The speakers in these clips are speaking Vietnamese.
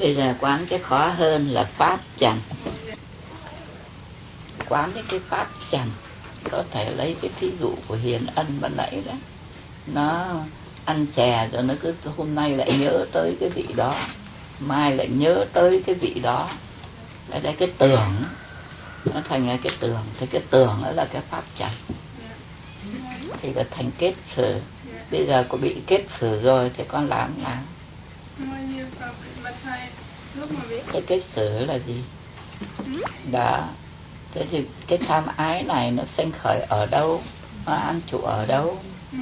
Bây giờ quán cái khó hơn là pháp trần. Quán cái pháp trần, có thể lấy cái thí dụ của Hiền Ân ban nãy đó. Nó ăn chè rồi nó cứ hôm nay lại nhớ tới cái vị đó, mai lại nhớ tới cái vị đó. Ở đây cái tưởng nó thành ra cái tưởng, thì cái tưởng đó là cái pháp trần, thì là thành kết xử. Bây giờ có bị kết xử rồi thì con làm nào? Cái kết xử là gì? Đó. Thế thì cái tham ái này nó sinh khởi ở đâu? Nó an trụ ở đâu?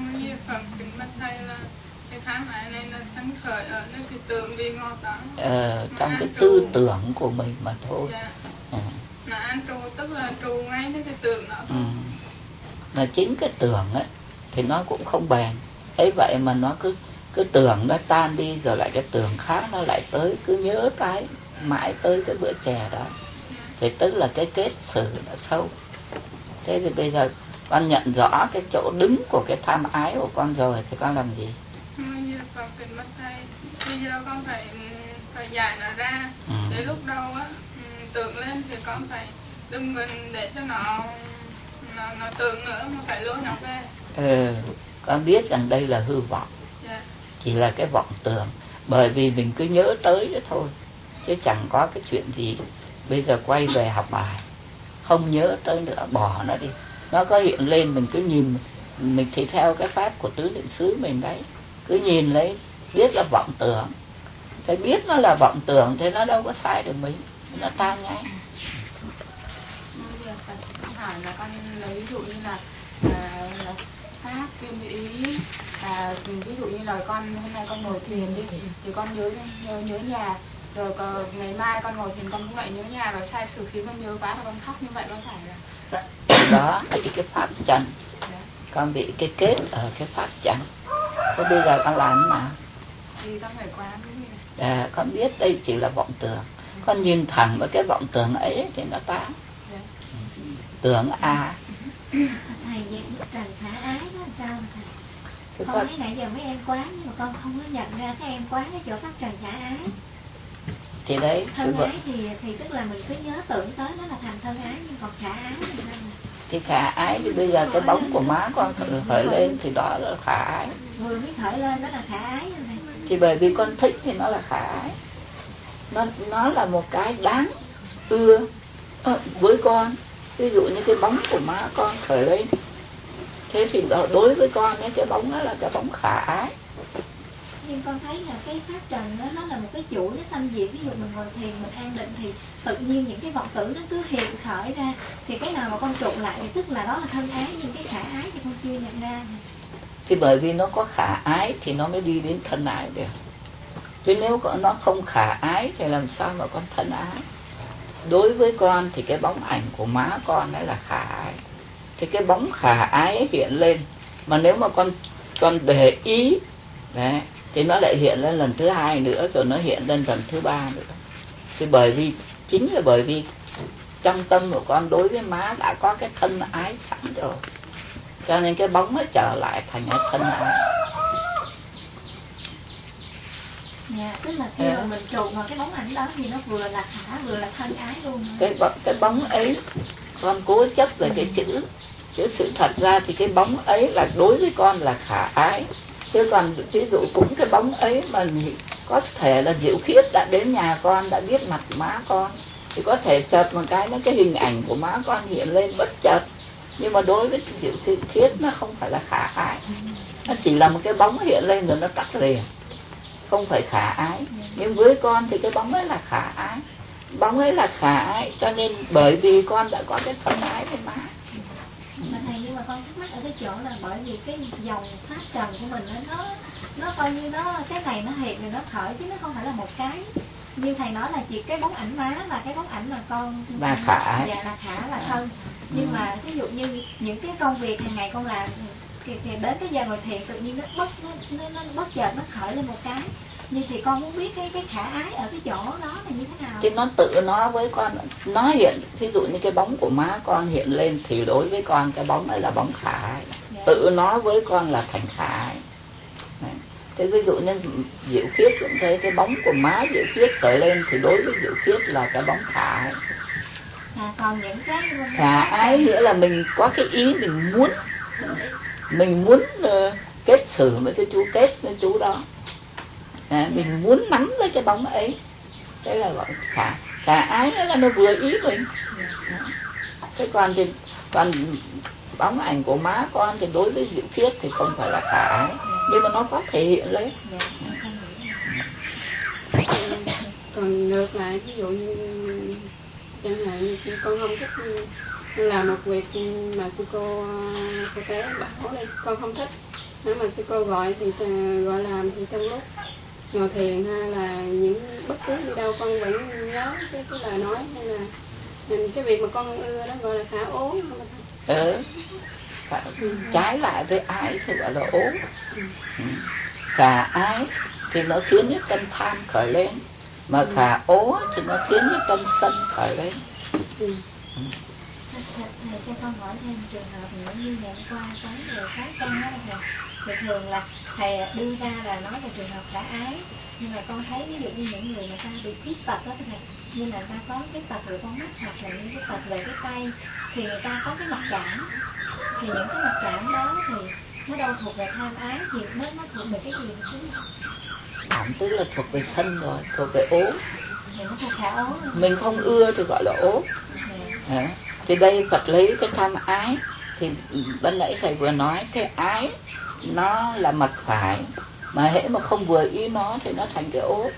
Cái tham ái này nó sinh khởi ở nơi cái tưởng đi ngọt đó. Trong cái tư tưởng của mình mà thôi. Nó an trụ tức là trụ ngay cái tưởng đó thôi. Mà chính cái tưởng ấy thì nó cũng không bền. Ấy vậy mà nó cứ tưởng nó tan đi rồi lại cái tưởng khác nó lại tới, cứ nhớ cái mãi tới cái bữa chè đó. Thì tức là cái kết xử nó sâu. Thế thì bây giờ con nhận rõ cái chỗ đứng của cái tham ái của con rồi thì con làm gì? Bây giờ con phải giải nó ra. Để lúc đầu á tưởng lên thì con phải đừng để cho nó tưởng nữa mà phải lôi nó về. Con biết rằng đây là hư vọng. Chỉ là cái vọng tưởng. Bởi vì mình cứ nhớ tới đó thôi, chứ chẳng có cái chuyện gì. Bây giờ quay về học bài, không nhớ tới nữa, bỏ nó đi. Nó có hiện lên mình cứ nhìn, mình thì theo cái pháp của tứ niệm xứ mình đấy, cứ nhìn lấy, biết là vọng tưởng. Phải biết nó là vọng tưởng thì nó đâu có sai được mình, nó tan ngay. Hỏi là con lấy ví dụ như là pháp kim ý, ví dụ như là con hôm nay con ngồi thiền đi thì con nhớ nhà, rồi ngày mai con ngồi thiền con cũng lại nhớ nhà, rồi sai sự khiến con nhớ quá là con khóc, như vậy con phải là đó là cái pháp trần. Con bị cái kết ở cái pháp trần. Thế bây giờ con làm thế nào? Thì con phải quán cái gì? Con biết đây chỉ là vọng tưởng. Con nhìn thẳng vào cái vọng tưởng ấy thì nó tan. Tưởng Thầy về trần khả ái đó sao thầy? Con thấy nãy giờ mấy em quán nhưng mà con không có nhận ra các em quán cái chỗ pháp trần khả ái. Thì đấy, thân ái thì tức là mình cứ nhớ tưởng tới nó là thành thân ái, nhưng còn khả ái thì sao? Thì khả ái thì bây giờ cái bóng của má con khởi lên thì đó là khả ái. Vừa mới khởi lên đó là khả ái rồi này. Thì bởi vì con thích thì nó là khả ái. Nó là một cái đáng ưa với con. Ví dụ như cái bóng của má con khởi lên, thế thì đối với con cái bóng đó là cái bóng khả ái. Nhưng con thấy là cái pháp trần đó nó là một cái chuỗi nó sanh diệt. Ví dụ mình ngồi thiền mình an định thì tự nhiên những cái vọng tưởng nó cứ hiện khởi ra, thì cái nào mà con trụ lại thì tức là đó là thân ái, nhưng cái khả ái thì con chưa nhận ra. Thì bởi vì nó có khả ái thì nó mới đi đến thân ái được. Chứ nếu nó không khả ái thì làm sao mà con thân ái? Đối với con thì cái bóng ảnh của má con đó là khả ái. Thì cái bóng khả ái hiện lên, mà nếu mà con để ý đấy, thì nó lại hiện lên lần thứ hai nữa, rồi nó hiện lên lần thứ ba nữa. Thì chính là bởi vì trong tâm của con đối với má đã có cái thân ái sẵn rồi, cho nên cái bóng nó trở lại thành cái thân ái. Tức là khi mà mình trụ vào cái bóng ảnh đó thì nó vừa là khả vừa là thân ái luôn. Cái bóng ấy con cố chấp về cái chữ, chứ sự thật ra thì cái bóng ấy là đối với con là khả ái. Chứ còn ví dụ cũng cái bóng ấy mà có thể là Diệu Khiết đã đến nhà con, đã biết mặt má con, thì có thể chợt một cái cái hình ảnh của má con hiện lên bất chợt. Nhưng mà đối với Diệu Khiết nó không phải là khả ái, nó chỉ là một cái bóng hiện lên rồi nó tắt liền, không phải khả ái. Nhưng với con thì cái bóng ấy là khả ái, bóng ấy là khả ái, cho nên bởi vì con đã có cái thân ái với má. Thầy, nhưng mà con thắc mắc ở cái chỗ là bởi vì cái dòng pháp trần của mình nó coi như cái này nó hiện rồi nó khởi, chứ nó không phải là một cái như thầy nói là chỉ cái bóng ảnh má và cái bóng ảnh mà con là khả ái. Dạ, là khả là thân. Nhưng mà ví dụ như những cái công việc hàng ngày con làm thì đến cái giờ ngồi thiền tự nhiên nó bất chợt nó khởi lên một cái, nhưng thì con muốn biết cái khả ái ở cái chỗ đó là như thế nào. Chứ nó tự nó với con, nó hiện, ví dụ như cái bóng của má con hiện lên thì đối với con cái bóng ấy là bóng khả ái. Tự nó với con là thành khả ái. Thế ví dụ như Diệu Khiết cũng thế, cái bóng của má Diệu Khiết khởi lên thì đối với Diệu Khiết là cái bóng khả ái. Còn những cái khả ái nghĩa là mình có cái ý mình muốn kết xử với cái chú, kết với chú đó, mình muốn nắm lấy cái bóng ấy, thế là gọi khả ái, là nó vừa ý mình. Thế còn bóng ảnh của má con thì đối với Diệu Khiết thì không phải là khả ái, nhưng mà nó có thể hiện lên. Còn ngược lại, ví dụ như chẳng hạn như con không thích làm một việc mà sư cô tế bảo đây, con không thích, nếu mà sư cô gọi thì gọi làm, thì trong lúc ngồi thiền hay là những bất cứ đi đâu con vẫn nhớ cái lời nói, hay là cái việc mà con ưa đó gọi là khả ố. Trái lại với ái thì gọi là ố. Khả ái thì nó khiến cái tâm tham khởi lên, mà khả ố thì nó khiến cái tâm sân khởi lên. Thầy cho con hỏi thêm trường hợp nữa, như ngày hôm qua có người khác con đó thầy, thì thường là thầy đưa ra là nói về trường hợp khả ái, nhưng mà con thấy ví dụ như những người mà ta bị khuyết tật đó thầy, như là ta có cái tật về con mắt hoặc là những cái tật về cái tay, thì người ta có cái mặc cảm, thì những cái mặc cảm đó thì nó đâu thuộc về tham ái, thì nó thuộc về cái gì chứ? Cảm tức là thuộc về sân rồi, thuộc về ố. Thì nó thuộc khả ố rồi. Mình không ưa thì gọi là ố. Thì đây Phật lấy cái tham ái, thì ban nãy thầy vừa nói cái ái nó là mặt phải, mà hễ mà không vừa ý nó thì nó thành cái ố.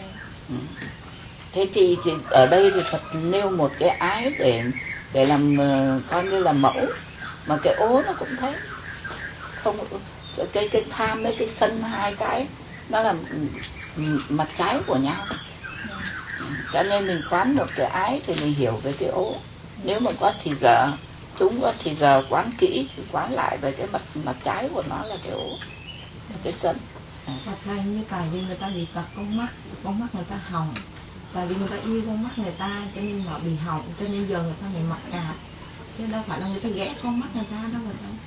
Thế thì ở đây thì Phật nêu một cái ái để làm coi như là mẫu, mà cái ố nó cũng thế. Không, cái tham với cái sân, hai cái nó là mặt trái của nhau. Cho nên mình quán một cái ái thì mình hiểu về cái ố. Nếu mà có thì giờ chúng có thì giờ quán kỹ thì quán lại về cái mặt trái của nó là cái ố, cái sân. Thầy, như tại vì người ta bị tật con mắt người ta hỏng, tại vì người ta yêu con mắt người ta cho nên họ bị hỏng, cho nên giờ người ta phải mặc cảm, chứ đâu phải là người ta ghét con mắt người ta đâu mà đâu.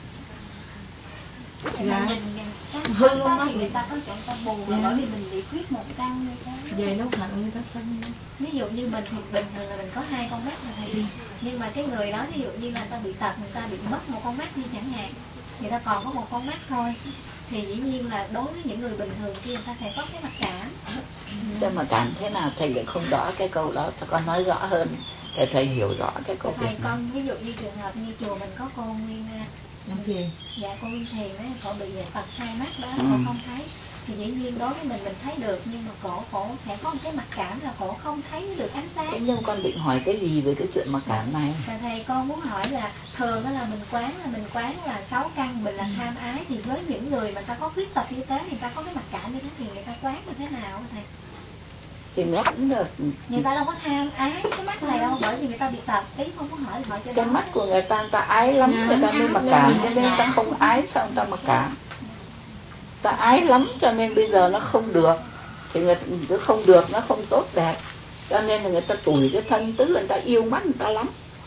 Dạ. Hư con mắt thì người ta có chọn ta buồn, bởi vì mình bị khuyết một căn như thế. Vậy đâu phải là người ta sân đâu. Ví dụ như mình thì bình thường là mình có hai con mắt là thầy, nhưng mà cái người đó ví dụ như là người ta bị tật, người ta bị mất một con mắt đi chẳng hạn, người ta còn có một con mắt thôi, thì dĩ nhiên là đối với những người bình thường kia người ta sẽ có cái mặc cảm. Nhưng mà cảm thế nào thầy lại không rõ cái câu đó, con nói rõ hơn để thầy hiểu rõ cái câu thầy việc này. Con ví dụ như trường hợp như chùa mình có cô Nguyên Thiền. Dạ, cô Nguyên Thiền ấy, cổ bị tật hai mắt đó, cổ không thấy, thì dĩ nhiên đối với mình thấy được, nhưng mà cổ sẽ có một cái mặc cảm là cổ không thấy được ánh sáng. Thế nhưng con định hỏi cái gì về cái chuyện mặc cảm này? Thầy con muốn hỏi là thường đó là mình quán là 6 căn mình là tham ái, thì với những người mà ta có khuyết tật như thế thì ta có cái mặc cảm như thế thì người ta quán như thế nào thầy? Thì nó cũng được. Người ta đâu có tham ái cái mắt này đâu, bởi vì người ta bị tật. Ý không có hỏi cho cái mắt của người ta ái lắm, người ta mới mặc cảm, cho nên ta không ái sao người ta mặc cảm. Ta ái lắm cho nên bây giờ nó không được, thì người ta không được, nó không tốt đẹp, cho nên là người ta tủi cái thân, tức là người ta yêu mắt người ta lắm,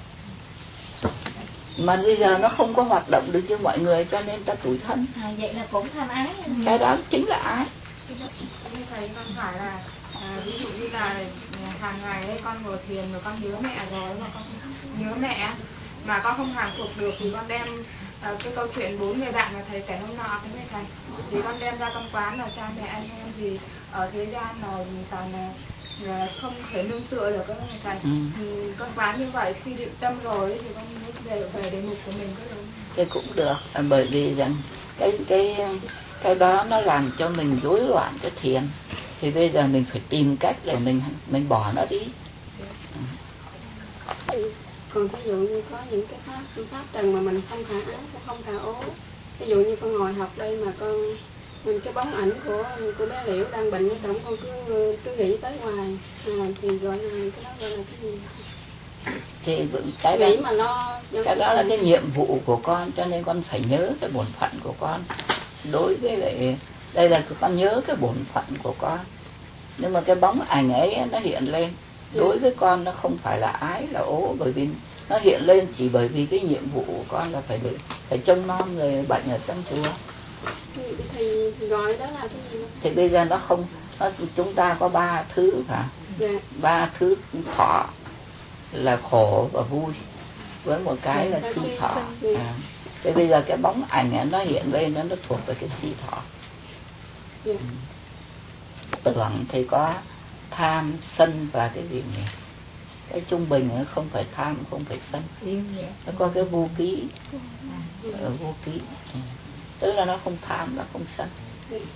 mà bây giờ nó không có hoạt động được như mọi người, cho nên ta tủi thân. Vậy là cũng tham ái. Cái đó chính là ái. Thầy con phải là ví dụ như là hàng ngày ấy, con ngồi thiền rồi con nhớ mẹ rồi, mà con nhớ mẹ mà con không hàng phục được thì con đem cái câu chuyện 4 người bạn mà thầy kể hôm nọ thế này thầy, thì con đem ra trong quán là cha mẹ anh em thì ở thế gian là toàn là không thể nương tựa được các thầy. Thì con quán như vậy, khi định tâm rồi thì con mới về đề mục của mình có được. Thế cũng được, bởi vì rằng cái đó nó làm cho mình rối loạn cái thiền, thì bây giờ mình phải tìm cách để mình bỏ nó đi. Còn ví dụ như có những cái pháp trần mà mình không khả ái, không khả ố, ví dụ như con ngồi học đây mà mình cái bóng ảnh của bé Liễu đang bệnh ở trong, con cứ nghĩ tới ngoài, thì gọi là cái đó gọi là cái gì? Thì cái đó là cái nhiệm vụ của con, cho nên con phải nhớ cái bổn phận của con. Đối với lại đây là con nhớ cái bổn phận của con, nhưng mà cái bóng ảnh ấy nó hiện lên đối với con nó không phải là ái là ố, bởi vì nó hiện lên chỉ bởi vì cái nhiệm vụ của con là phải trông nom người bệnh ở trong chùa. Thì gói đó là cái gì? Thì bây giờ nó không, chúng ta có 3 thứ hả? 3 thứ thọ là khổ và vui, với một cái là si thọ. Thế bây giờ cái bóng ảnh nó hiện lên nó thuộc về cái si thọ. Tưởng thì có tham, sân và cái gì nhỉ? Cái trung bình nó không phải tham, không phải sân. Nó có cái vô ký. Vô ký. Tức là nó không tham, nó không sân.